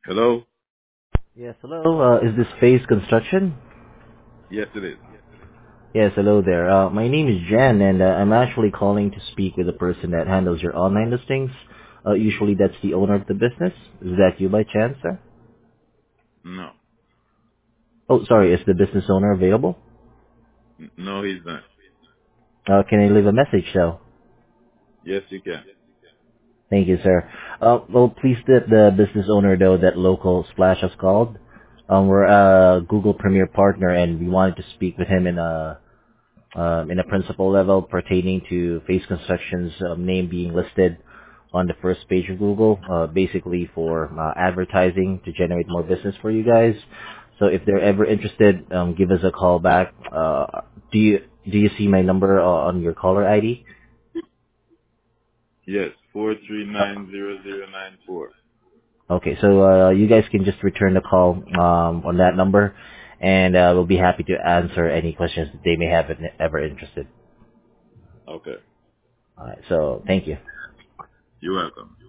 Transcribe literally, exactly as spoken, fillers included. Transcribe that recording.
Hello? Yes, hello. Uh, is this Phase Construction? Yes, it is. Yes, hello there. Uh, my name is Jen, and uh, I'm actually calling to speak with the person that handles your online listings. Uh, usually, that's the owner of the business. Is that you by chance, sir? No. Oh, sorry. Is the business owner available? N- No, he's not. Uh, can I leave a message, though? Yes, you can. Thank you, sir. Uh, well, please let the business owner know that local Splash has called. Um, we're a Google Premier partner, and we wanted to speak with him in a um, in a principal level pertaining to Phase Construction's um, name being listed on the first page of Google, uh, basically for uh, advertising to generate more business for you guys. So if they're ever interested, um, give us a call back. Uh, do you do you see my number uh, on your caller I D? Yes, four three nine zero zero nine four. Okay, so uh, you guys can just return the call um, on that number, and uh, we'll be happy to answer any questions that they may have if ever interested. Okay. All right, so thank you. You're welcome.